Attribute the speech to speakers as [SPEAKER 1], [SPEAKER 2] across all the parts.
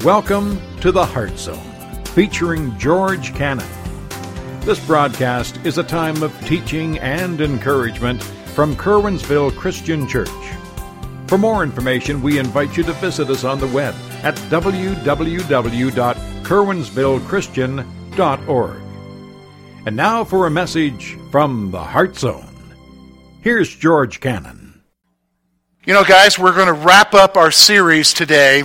[SPEAKER 1] Welcome to the Heart Zone, featuring George Cannon. This broadcast is a time of teaching and encouragement from Curwensville Christian Church. For more information, we invite you to visit us on the web at www.curwensvillechristian.org. And now for a message from the Heart Zone. Here's George Cannon.
[SPEAKER 2] You know, guys, we're going to wrap up our series today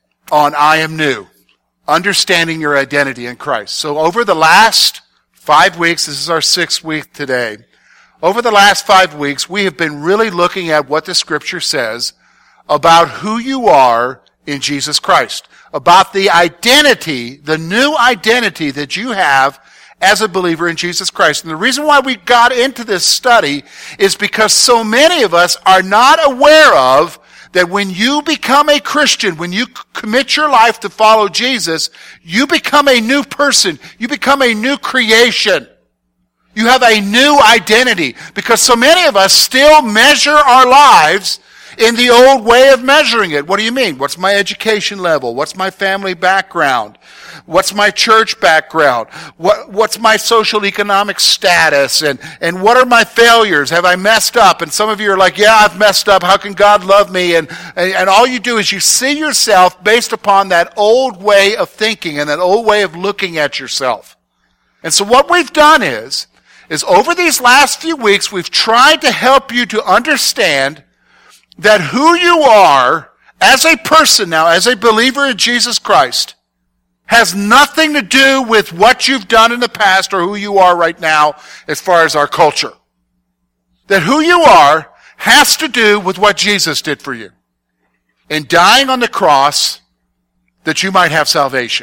[SPEAKER 2] on I Am New, understanding your identity in Christ. So over the last 5 weeks, this is our 6th week today, over the last 5 weeks, we have been really looking at what the Scripture says about who you are in Jesus Christ, about the identity, the new identity that you have as a believer in Jesus Christ. And the reason why we got into this study is because so many of us are not aware of that when you become a Christian, when you commit your life to follow Jesus, you become a new person. You become a new creation. You have a new identity. Because so many of us still measure our lives in the old way of measuring it. What do you mean? What's my education level? What's my family background? What's my church background? What's my social economic status? And what are my failures? Have I messed up? And some of you are like, yeah, I've messed up. How can God love me? And all you do is you see yourself based upon that old way of thinking and that old way of looking at yourself. And so what we've done is over these last few weeks, we've tried to help you to understand that who you are as a person now, as a believer in Jesus Christ, has nothing to do with what you've done in the past or who you are right now as far as our culture. That who you are has to do with what Jesus did for you. In dying on the cross, that you might have salvation.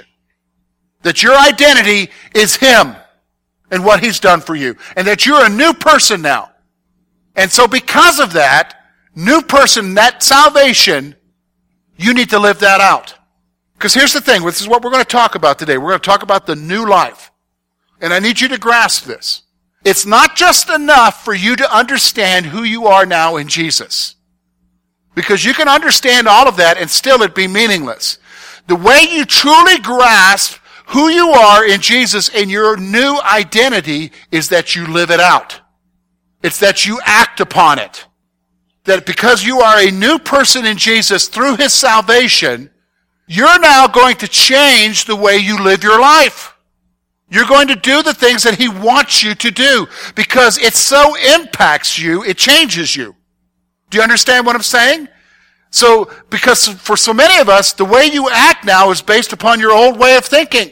[SPEAKER 2] That your identity is Him and what He's done for you. And that you're a new person now. And so because of that, new person, that salvation, you need to live that out. Because here's the thing, this is what we're going to talk about today. We're going to talk about the new life. And I need you to grasp this. It's not just enough for you to understand who you are now in Jesus. Because you can understand all of that and still it be meaningless. The way you truly grasp who you are in Jesus and your new identity is that you live it out. It's that you act upon it. That because you are a new person in Jesus through His salvation, you're now going to change the way you live your life. You're going to do the things that He wants you to do because it so impacts you, it changes you. Do you understand what I'm saying? So, because for so many of us, the way you act now is based upon your old way of thinking.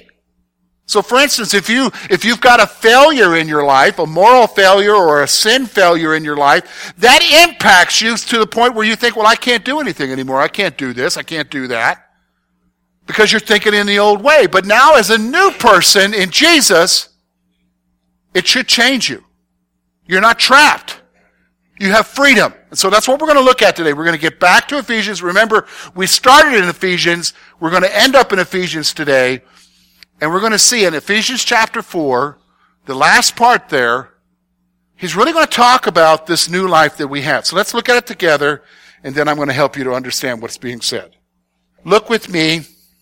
[SPEAKER 2] So for instance, if you've got a failure in your life, a moral failure or a sin failure in your life, that impacts you to the point where you think, well, I can't do anything anymore. I can't do this. I can't do that. Because you're thinking in the old way. But now as a new person in Jesus, it should change you. You're not trapped. You have freedom. And so that's what we're going to look at today. We're going to get back to Ephesians. Remember, we started in Ephesians. We're going to end up in Ephesians today. And we're going to see in Ephesians chapter 4, the last part there, he's really going to talk about this new life that we have. So let's look at it together, and then I'm going to help you to understand what's being said. Look with me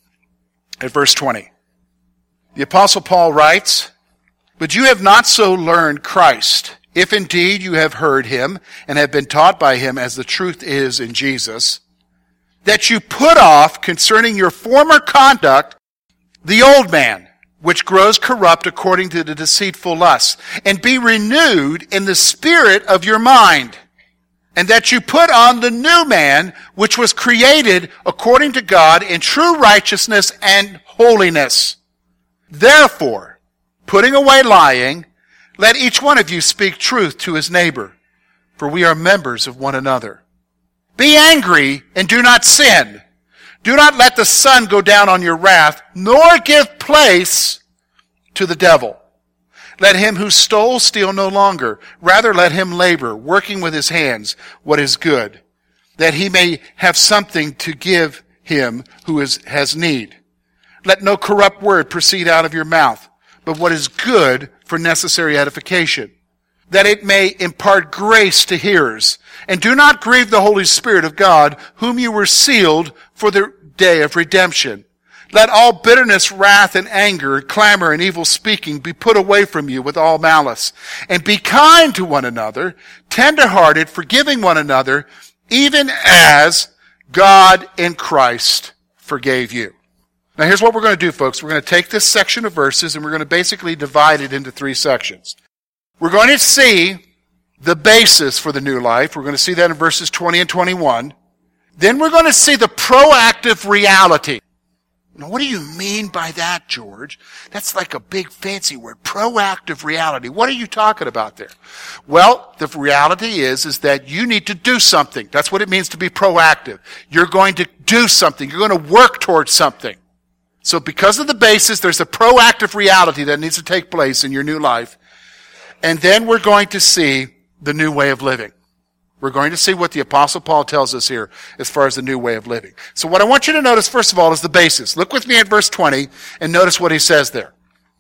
[SPEAKER 2] at verse 20. The Apostle Paul writes, "But you have not so learned Christ, if indeed you have heard Him and have been taught by Him as the truth is in Jesus, that you put off concerning your former conduct the old man, which grows corrupt according to the deceitful lusts, and be renewed in the spirit of your mind, and that you put on the new man, which was created according to God in true righteousness and holiness. Therefore, putting away lying, let each one of you speak truth to his neighbor, for we are members of one another. Be angry and do not sin. Do not let the sun go down on your wrath, nor give place to the devil. Let him who stole steal no longer. Rather let him labor, working with his hands what is good, that he may have something to give him who has need. Let no corrupt word proceed out of your mouth, but what is good for necessary edification, that it may impart grace to hearers. And do not grieve the Holy Spirit of God, whom you were sealed for the day of redemption. Let all bitterness, wrath, and anger, clamor, and evil speaking be put away from you with all malice. And be kind to one another, tender-hearted, forgiving one another, even as God in Christ forgave you. Now here's what we're going to do, folks. We're going to take this section of verses and we're going to basically divide it into 3 sections. We're going to see the basis for the new life. We're going to see that in verses 20 and 21. Then we're going to see the proactive reality. Now, what do you mean by that, George? That's like a big fancy word. Proactive reality. What are you talking about there? Well, the reality is that you need to do something. That's what it means to be proactive. You're going to do something. You're going to work towards something. So because of the basis, there's a proactive reality that needs to take place in your new life. And then we're going to see the new way of living. We're going to see what the Apostle Paul tells us here as far as the new way of living. So what I want you to notice, first of all, is the basis. Look with me at verse 20 and notice what he says there.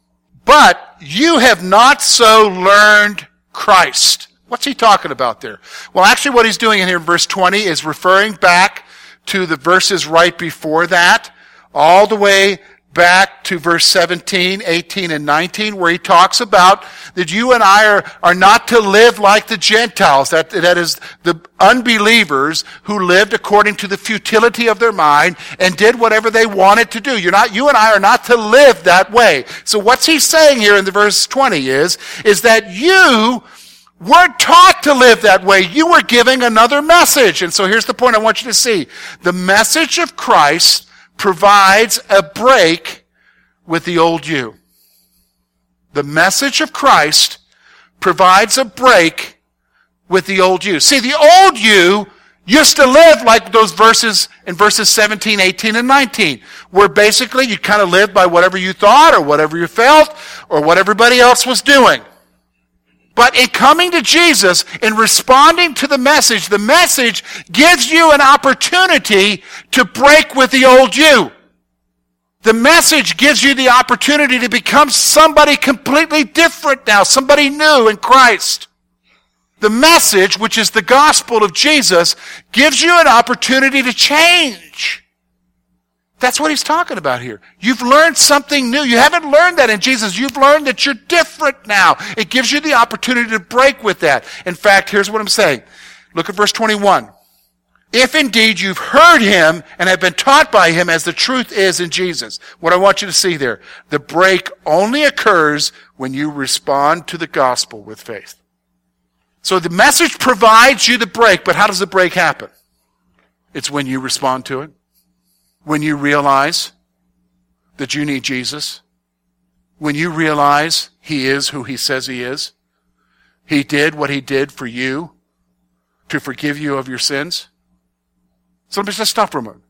[SPEAKER 2] But you have not so learned Christ. What's he talking about there? Well, actually what he's doing in here in verse 20 is referring back to the verses right before that, all the way back to verse 17, 18, and 19, where he talks about that you and I are not to live like the Gentiles, that is, the unbelievers who lived according to the futility of their mind and did whatever they wanted to do. You and I are not to live that way. So what's he saying here in the verse 20 is that you weren't taught to live that way. You were giving another message. And so here's the point I want you to see. The message of Christ provides a break with the old you. The message of Christ provides a break with the old you. See, the old you used to live like those verses in verses 17, 18, and 19, where basically you kind of lived by whatever you thought or whatever you felt or what everybody else was doing. But in coming to Jesus, in responding to the message gives you an opportunity to break with the old you. The message gives you the opportunity to become somebody completely different now, somebody new in Christ. The message, which is the gospel of Jesus, gives you an opportunity to change. That's what he's talking about here. You've learned something new. You haven't learned that in Jesus. You've learned that you're different now. It gives you the opportunity to break with that. In fact, here's what I'm saying. Look at verse 21. If indeed you've heard him and have been taught by him as the truth is in Jesus. What I want you to see there, the break only occurs when you respond to the gospel with faith. So the message provides you the break, but how does the break happen? It's when you respond to it. When you realize that you need Jesus, when you realize he is who he says he is, he did what he did for you to forgive you of your sins. So let me just stop for a moment.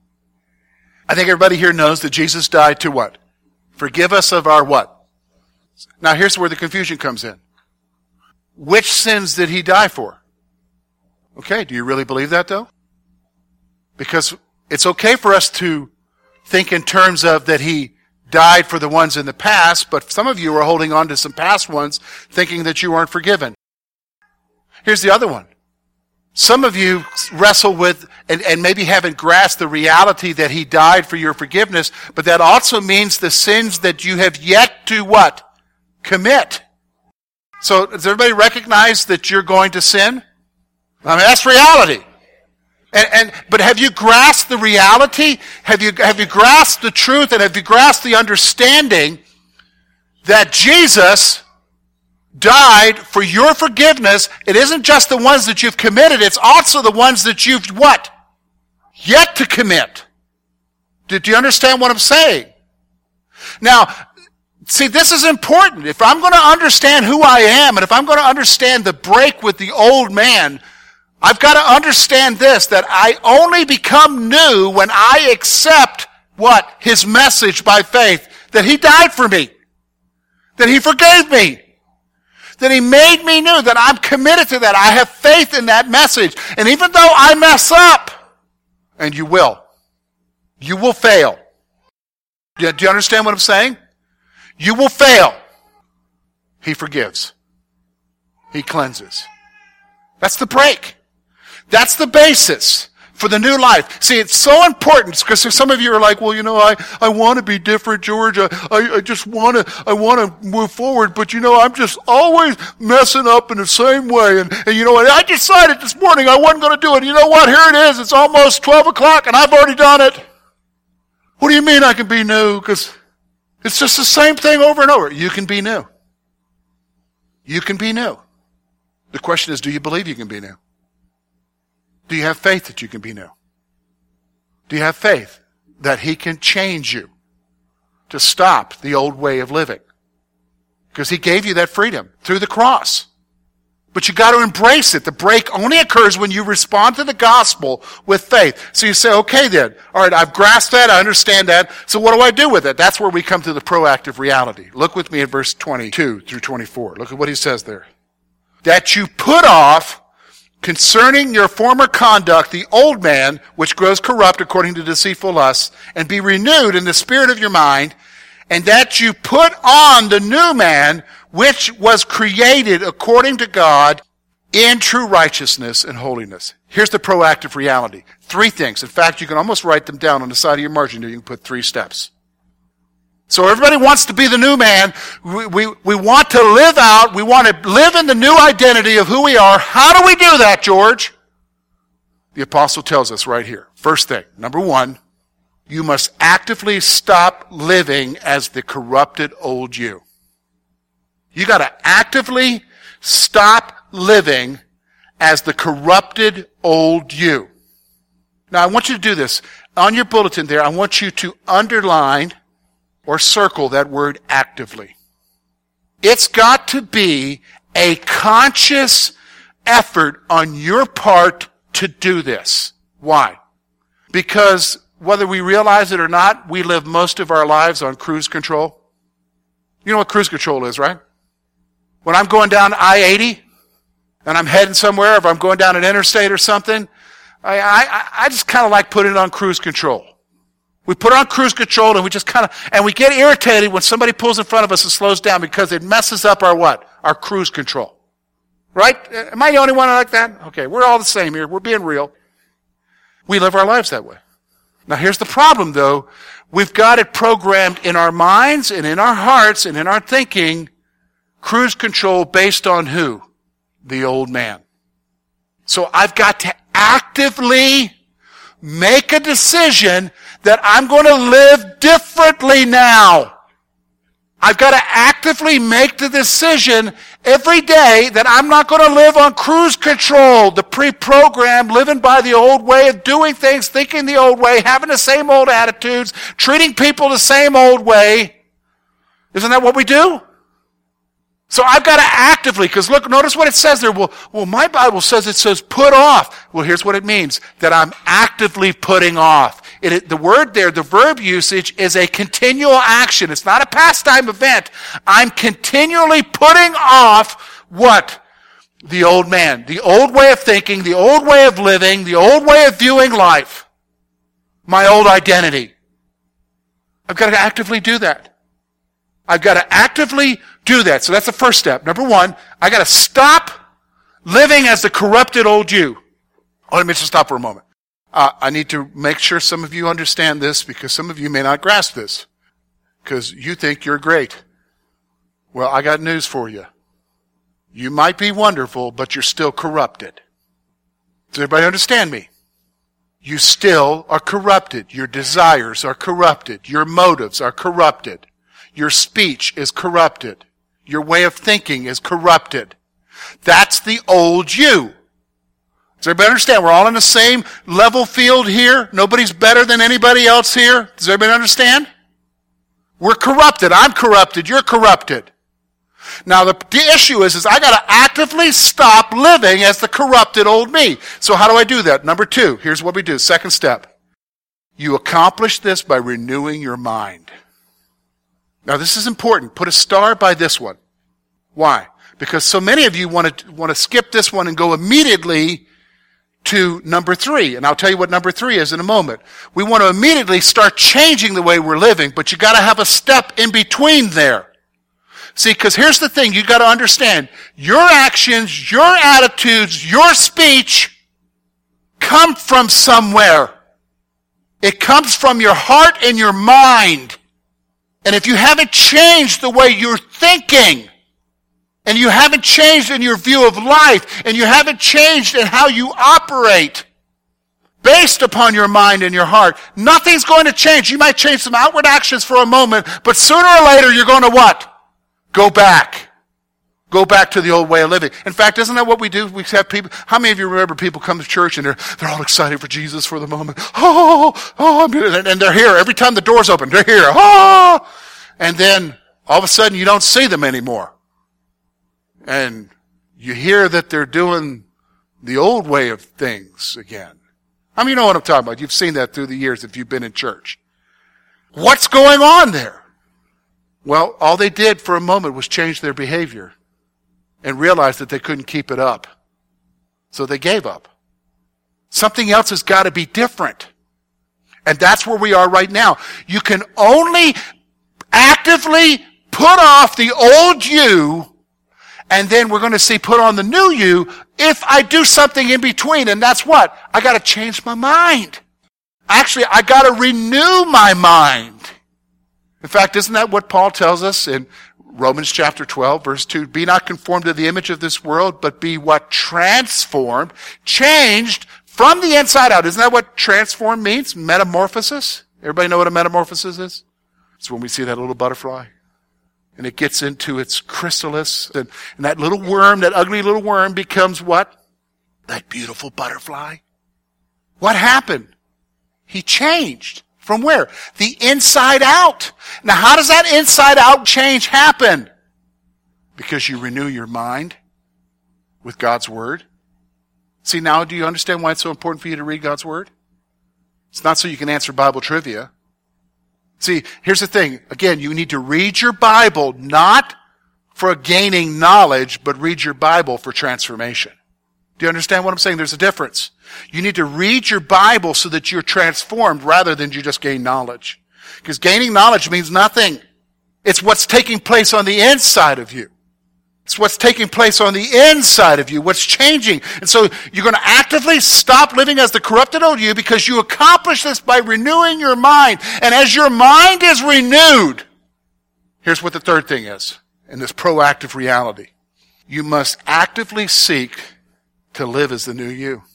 [SPEAKER 2] I think everybody here knows that Jesus died to what? Forgive us of our what? Now here's where the confusion comes in. Which sins did he die for? Okay, do you really believe that though? Because it's okay for us to think in terms of that he died for the ones in the past, but some of you are holding on to some past ones thinking that you aren't forgiven. Here's the other one. Some of you wrestle with and maybe haven't grasped the reality that he died for your forgiveness, but that also means the sins that you have yet to what? Commit. So does everybody recognize that you're going to sin? I mean, that's reality. But have you grasped the reality? Have you grasped the truth and have you grasped the understanding that Jesus died for your forgiveness? It isn't just the ones that you've committed, it's also the ones that you've what? Yet to commit. Do you understand what I'm saying? Now, see, this is important. If I'm going to understand who I am and if I'm going to understand the break with the old man, I've got to understand this, that I only become new when I accept what? His message by faith. That he died for me. That he forgave me. That he made me new. That I'm committed to that. I have faith in that message. And even though I mess up, and you will fail. Do you understand what I'm saying? You will fail. He forgives. He cleanses. That's the break. That's the basis. for the new life. See, it's so important because some of you are like, well, I want to be different, George. I just want to move forward, but I'm just always messing up in the same way. And I decided this morning I wasn't going to do it. You know what? Here it is. It's almost 12 o'clock and I've already done it. What do you mean I can be new? Because it's just the same thing over and over. You can be new. You can be new. The question is, do you believe you can be new? Do you have faith that you can be new? Do you have faith that He can change you to stop the old way of living? Because He gave you that freedom through the cross. But you got to embrace it. The break only occurs when you respond to the gospel with faith. So you say, okay then, all right, I've grasped that, I understand that, so what do I do with it? That's where we come to the proactive reality. Look with me at verse 22 through 24. Look at what he says there. That you put off concerning your former conduct the old man, which grows corrupt according to deceitful lusts, and be renewed in the spirit of your mind, and that you put on the new man, which was created according to God in true righteousness and holiness. Here's the proactive reality. 3 things. In fact, you can almost write them down on the side of your margin. You can put 3 steps. So everybody wants to be the new man. We want to live out. We want to live in the new identity of who we are. How do we do that, George? The apostle tells us right here. First thing, number 1, you must actively stop living as the corrupted old you. You got to actively stop living as the corrupted old you. Now, I want you to do this. On your bulletin there, I want you to underline or circle that word actively. It's got to be a conscious effort on your part to do this. Why? Because whether we realize it or not, we live most of our lives on cruise control. You know what cruise control is, right? When I'm going down I-80 and I'm heading somewhere, if I'm going down an interstate or something, I just kind of like putting it on cruise control. We put it on cruise control and we just and we get irritated when somebody pulls in front of us and slows down because it messes up our what? Our cruise control. Right? Am I the only one like that? Okay, we're all the same here. We're being real. We live our lives that way. Now here's the problem though. We've got it programmed in our minds and in our hearts and in our thinking, cruise control based on who? The old man. So I've got to actively make a decision that I'm going to live differently now. I've got to actively make the decision every day that I'm not going to live on cruise control, the pre-programmed, living by the old way of doing things, thinking the old way, having the same old attitudes, treating people the same old way. Isn't that what we do? So I've got to actively, because look, notice what it says there. Well, my Bible says it says put off. Well, here's what it means, that I'm actively putting off. The word there, the verb usage, is a continual action. It's not a pastime event. I'm continually putting off what? The old man. The old way of thinking, the old way of living, the old way of viewing life. My old identity. I've got to actively do that. I've got to actively do that. So that's the first step. Number 1, I got to stop living as the corrupted old you. Oh, let me just stop for a moment. I need to make sure some of you understand this because some of you may not grasp this because you think you're great. Well, I got news for you. You might be wonderful, but you're still corrupted. Does everybody understand me? You still are corrupted. Your desires are corrupted. Your motives are corrupted. Your speech is corrupted. Your way of thinking is corrupted. That's the old you. Does everybody understand? We're all in the same level field here. Nobody's better than anybody else here. Does everybody understand? We're corrupted. I'm corrupted. You're corrupted. Now the issue is I got to actively stop living as the corrupted old me. So how do I do that? Number 2, here's what we do. Second step. You accomplish this by renewing your mind. Now this is important. Put a star by this one. Why? Because so many of you want to skip this one and go immediately to number 3. And I'll tell you what number 3 is in a moment. We want to immediately start changing the way we're living, but you got to have a step in between there. See, because here's the thing you got to understand. Your actions, your attitudes, your speech come from somewhere. It comes from your heart and your mind. And if you haven't changed the way you're thinking, and you haven't changed in your view of life, and you haven't changed in how you operate based upon your mind and your heart, nothing's going to change. You might change some outward actions for a moment, but sooner or later you're going to what? Go back. Go back to the old way of living. In fact, isn't that what we do? We have people, how many of you remember people come to church and they're all excited for Jesus for the moment? And they're here. Every time the door's open, they're here. And then all of a sudden you don't see them anymore. And you hear that they're doing the old way of things again. I mean, you know what I'm talking about. You've seen that through the years if you've been in church. What's going on there? Well, all they did for a moment was change their behavior and realized that they couldn't keep it up. So they gave up. Something else has got to be different. And that's where we are right now. You can only actively put off the old you, and then we're going to see put on the new you if I do something in between. And that's what? I got to change my mind. Actually, I got to renew my mind. In fact, isn't that what Paul tells us in Romans chapter 12, verse 2? Be not conformed to the image of this world, but be what? Transformed, changed from the inside out. Isn't that what transform means? Metamorphosis. Everybody know what a metamorphosis is? It's when we see that little butterfly. And it gets into its chrysalis. And that little worm, that ugly little worm becomes what? That beautiful butterfly. What happened? He changed. From where? The inside out. Now, how does that inside out change happen? Because you renew your mind with God's Word. See, now do you understand why it's so important for you to read God's Word? It's not so you can answer Bible trivia. See, here's the thing. Again, you need to read your Bible not for gaining knowledge, but read your Bible for transformation. Do you understand what I'm saying? There's a difference. You need to read your Bible so that you're transformed rather than you just gain knowledge. Because gaining knowledge means nothing. It's what's taking place on the inside of you. It's what's taking place on the inside of you, what's changing. And so you're going to actively stop living as the corrupted old you because you accomplish this by renewing your mind. And as your mind is renewed, here's what the third thing is in this proactive reality. You must actively seek to live as the new you.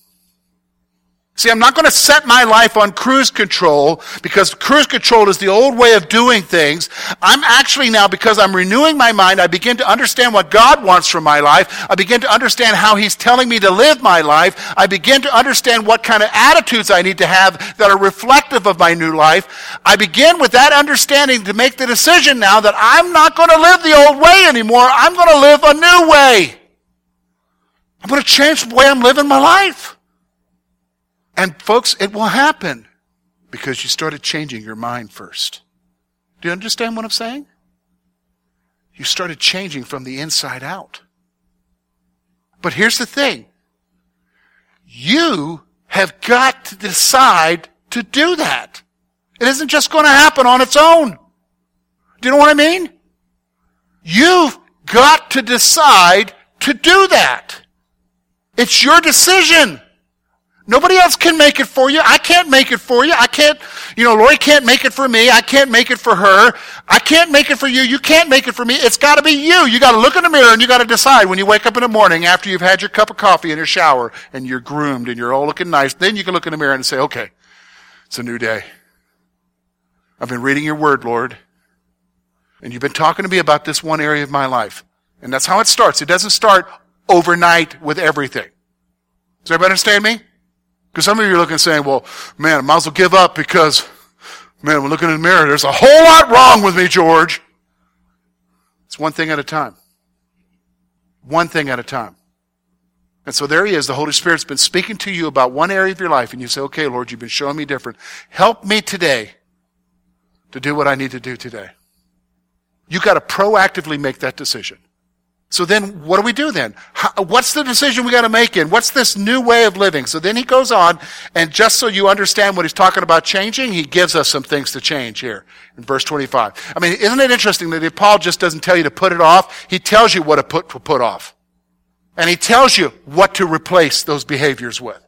[SPEAKER 2] See, I'm not going to set my life on cruise control because cruise control is the old way of doing things. I'm actually now, because I'm renewing my mind, I begin to understand what God wants from my life. I begin to understand how He's telling me to live my life. I begin to understand what kind of attitudes I need to have that are reflective of my new life. I begin with that understanding to make the decision now that I'm not going to live the old way anymore. I'm going to live a new way. I'm going to change the way I'm living my life. And folks, it will happen because you started changing your mind first. Do you understand what I'm saying? You started changing from the inside out. But here's the thing. You have got to decide to do that. It isn't just going to happen on its own. Do you know what I mean? You've got to decide to do that. It's your decision. Nobody else can make it for you. I can't make it for you. I can't, Lori can't make it for me. I can't make it for her. I can't make it for you. You can't make it for me. It's got to be you. You got to look in the mirror and you got to decide when you wake up in the morning after you've had your cup of coffee and your shower and you're groomed and you're all looking nice. Then you can look in the mirror and say, okay, it's a new day. I've been reading your word, Lord. And you've been talking to me about this one area of my life. And that's how it starts. It doesn't start overnight with everything. Does everybody understand me? Because some of you are looking and saying, well, man, I might as well give up because, man, when looking in the mirror, there's a whole lot wrong with me, George. It's one thing at a time. One thing at a time. And so there he is. The Holy Spirit's been speaking to you about one area of your life, and you say, okay, Lord, you've been showing me different. Help me today to do what I need to do today. You've got to proactively make that decision. So then, what do we do then? What's the decision we got to make in? What's this new way of living? So then he goes on, and just so you understand what he's talking about changing, he gives us some things to change here in verse 25. I mean, isn't it interesting that Paul just doesn't tell you to put it off? He tells you what to put off. And he tells you what to replace those behaviors with.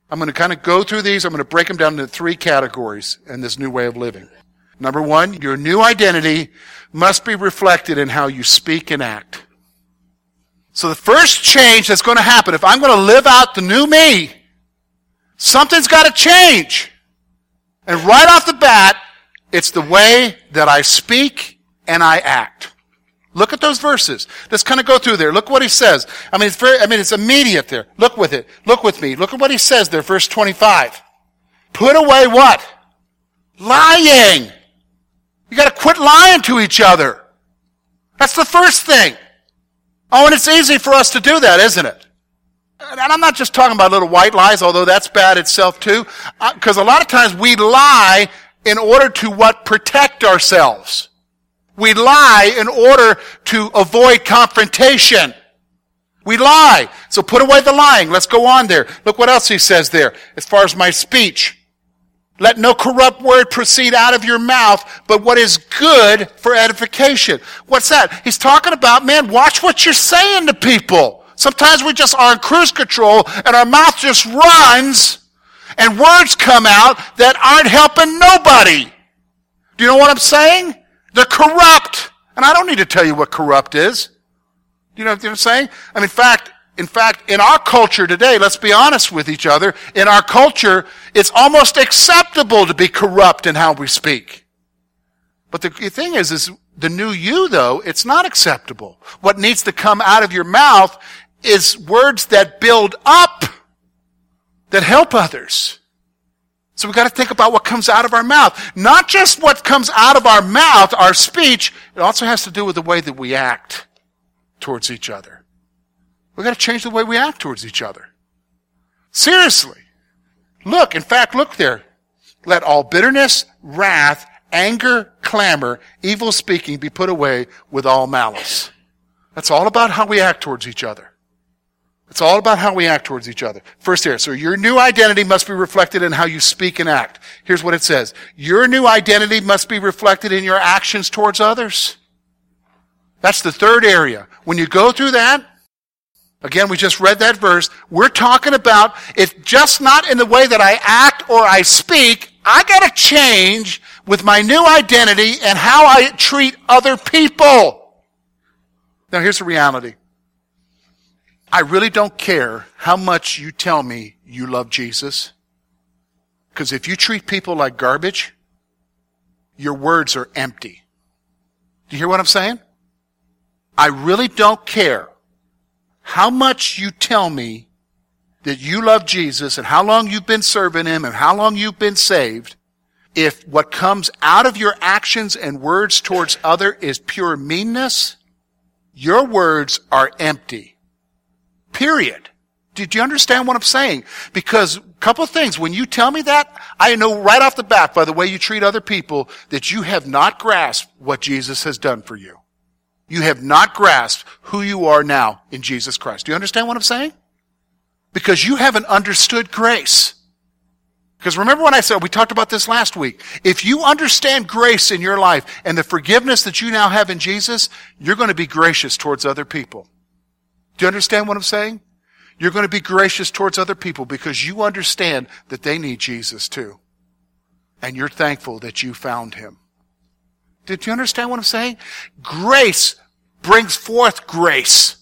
[SPEAKER 2] I'm going to kind of go through these. I'm going to break them down into 3 categories in this new way of living. Number 1, your new identity must be reflected in how you speak and act. So the first change that's going to happen, if I'm going to live out the new me, something's got to change. And right off the bat, it's the way that I speak and I act. Look at those verses. Let's kind of go through there. Look what he says. It's immediate there. Look with it. Look with me. Look at what he says there, verse 25. Put away what? Lying. You got to quit lying to each other. That's the first thing. Oh, and it's easy for us to do that, isn't it? And I'm not just talking about little white lies, although that's bad itself too. Because a lot of times we lie in order to protect ourselves. We lie in order to avoid confrontation. We lie. So put away the lying. Let's go on there. Look what else he says there as far as my speech. Let no corrupt word proceed out of your mouth, but what is good for edification. What's that? He's talking about, man, watch what you're saying to people. Sometimes we just are in cruise control and our mouth just runs and words come out that aren't helping nobody. Do you know what I'm saying? They're corrupt. And I don't need to tell you what corrupt is. Do you know what I'm saying? In fact, in our culture today, let's be honest with each other, in our culture, it's almost acceptable to be corrupt in how we speak. But the thing is the new you, though, it's not acceptable. What needs to come out of your mouth is words that build up, that help others. So we've got to think about what comes out of our mouth. Not just what comes out of our mouth, our speech, it also has to do with the way that we act towards each other. We've got to change the way we act towards each other. Seriously. Look there. Let all bitterness, wrath, anger, clamor, evil speaking be put away with all malice. That's all about how we act towards each other. It's all about how we act towards each other. First here, so your new identity must be reflected in how you speak and act. Here's what it says. Your new identity must be reflected in your actions towards others. That's the third area. When you go through that, again, we just read that verse, we're talking about it's just not in the way that I act or I speak. I got to change with my new identity and how I treat other people. Now here's the reality. I really don't care how much you tell me you love Jesus. Because if you treat people like garbage, your words are empty. Do you hear what I'm saying? I really don't care how much you tell me that you love Jesus and how long you've been serving Him and how long you've been saved. If what comes out of your actions and words towards others is pure meanness, your words are empty. Period. Did you understand what I'm saying? Because a couple of things. When you tell me that, I know right off the bat by the way you treat other people that you have not grasped what Jesus has done for you. You have not grasped who you are now in Jesus Christ. Do you understand what I'm saying? Because you haven't understood grace. Because remember when I said, we talked about this last week. If you understand grace in your life and the forgiveness that you now have in Jesus, you're going to be gracious towards other people. Do you understand what I'm saying? You're going to be gracious towards other people because you understand that they need Jesus too. And you're thankful that you found Him. Did you understand what I'm saying? Grace brings forth grace.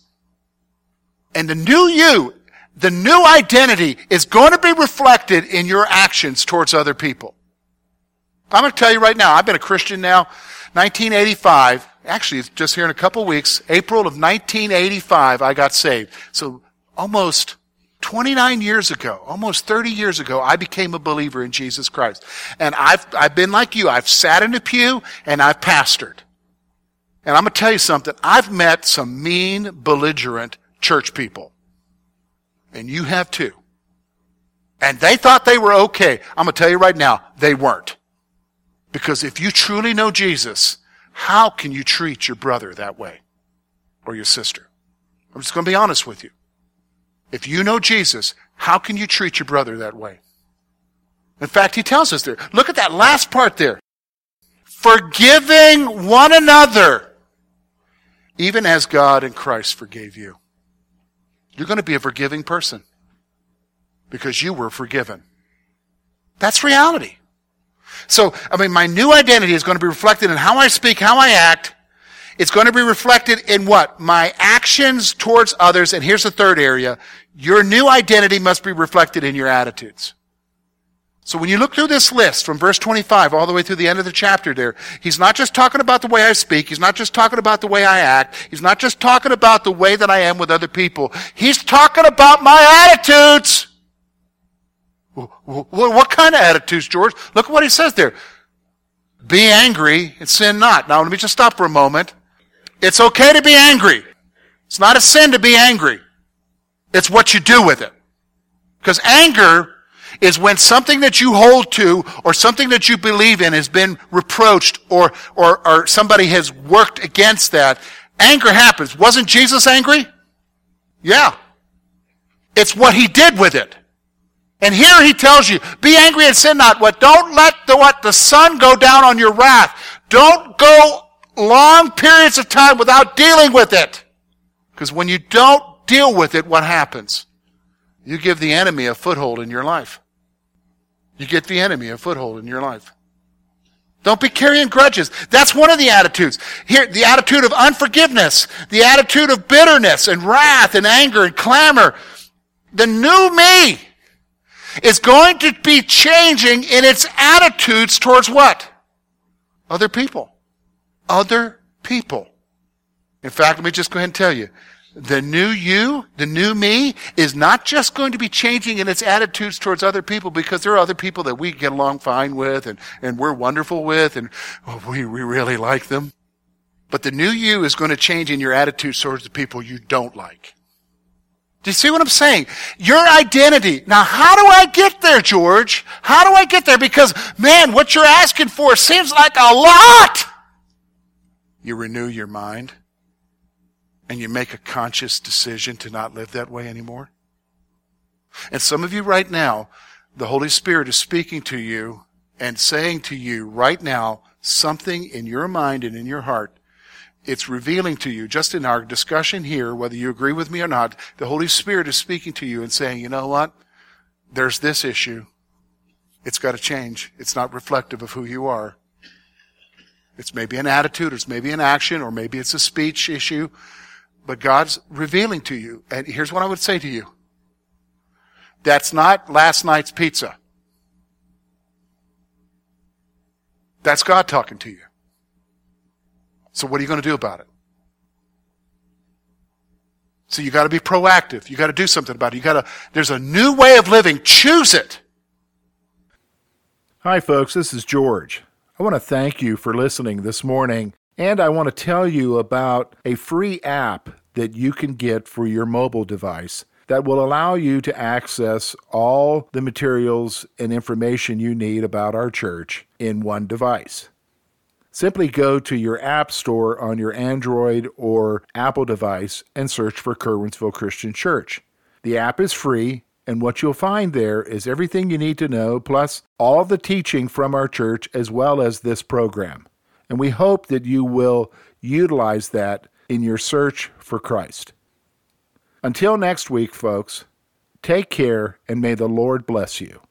[SPEAKER 2] And the new you, the new identity is going to be reflected in your actions towards other people. I'm going to tell you right now, I've been a Christian now, 1985. Actually, it's just here in a couple weeks. April of 1985, I got saved. So almost 29 years ago, almost 30 years ago, I became a believer in Jesus Christ. And I've been like you. I've sat in the pew and I've pastored. And I'm going to tell you something. I've met some mean, belligerent church people. And you have too. And they thought they were okay. I'm going to tell you right now, they weren't. Because if you truly know Jesus, how can you treat your brother that way? Or your sister? I'm just going to be honest with you. If you know Jesus, how can you treat your brother that way? In fact, he tells us there. Look at that last part there. Forgiving one another, even as God in Christ forgave you. You're going to be a forgiving person. because you were forgiven. That's reality. So, my new identity is going to be reflected in how I speak, how I act. It's going to be reflected in what? My actions towards others. And here's the third area. Your new identity must be reflected in your attitudes. So when you look through this list from verse 25 all the way through the end of the chapter there, he's not just talking about the way I speak. He's not just talking about the way I act. He's not just talking about the way that I am with other people. He's talking about my attitudes. What kind of attitudes, George? Look at what he says there. Be angry and sin not. Now let me just stop for a moment. It's okay to be angry. It's not a sin to be angry. It's what you do with it. Because anger is when something that you hold to or something that you believe in has been reproached or somebody has worked against that. Anger happens. Wasn't Jesus angry? Yeah. It's what he did with it. And here he tells you, be angry and sin not. Don't let the sun go down on your wrath. Don't go long periods of time without dealing with it. Because when you don't deal with it, what happens? You give the enemy a foothold in your life. You get the enemy a foothold in your life. Don't be carrying grudges. That's one of the attitudes. Here, the attitude of unforgiveness, the attitude of bitterness and wrath and anger and clamor. The new me is going to be changing in its attitudes towards what? Other people. Other people. In fact, let me just go ahead and tell you, the new you, the new me, is not just going to be changing in its attitudes towards other people because there are other people that we get along fine with and we're wonderful with and we really like them. But the new you is going to change in your attitudes towards the people you don't like. Do you see what I'm saying? Your identity. Now, how do I get there, George? How do I get there? Because, man, what you're asking for seems like a lot. You renew your mind and you make a conscious decision to not live that way anymore. And some of you right now, the Holy Spirit is speaking to you and saying to you right now something in your mind and in your heart. It's revealing to you, just in our discussion here, whether you agree with me or not, the Holy Spirit is speaking to you and saying, you know what? There's this issue. It's got to change. It's not reflective of who you are. It's maybe an attitude, or it's maybe an action, or maybe it's a speech issue. But God's revealing to you. And here's what I would say to you. That's not last night's pizza. That's God talking to you. So what are you going to do about it? So you got to be proactive. You got to do something about it. There's a new way of living. Choose it.
[SPEAKER 3] Hi folks, this is George. I want to thank you for listening this morning, and I want to tell you about a free app that you can get for your mobile device that will allow you to access all the materials and information you need about our church in one device. Simply go to your app store on your Android or Apple device and search for Curwensville Christian Church. The app is free, and what you'll find there is everything you need to know, plus all the teaching from our church as well as this program. And we hope that you will utilize that in your search for Christ. Until next week, folks, take care and may the Lord bless you.